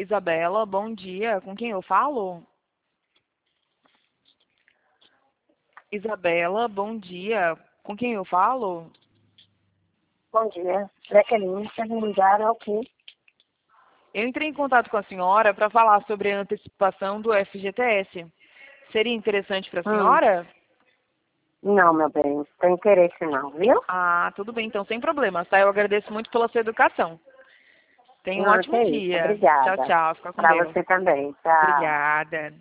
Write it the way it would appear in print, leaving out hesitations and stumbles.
Isabela, bom dia. Com quem eu falo? Isabela, bom dia. Com quem eu falo? Bom dia. Jaqueline, vocês me ligaram ao quê? Eu entrei em contato com a senhora para falar sobre a antecipação do FGTS. Seria interessante para a Hum. senhora? Não, meu bem, não tem interesse não, viu? Ah, tudo bem, então sem problemas, tá? Eu agradeço muito pela sua educação. Tenha um Não, que ótimo é isso. dia. Tchau, Obrigada. tchau. Fica com Pra Deus. você também. Tchau. Obrigada.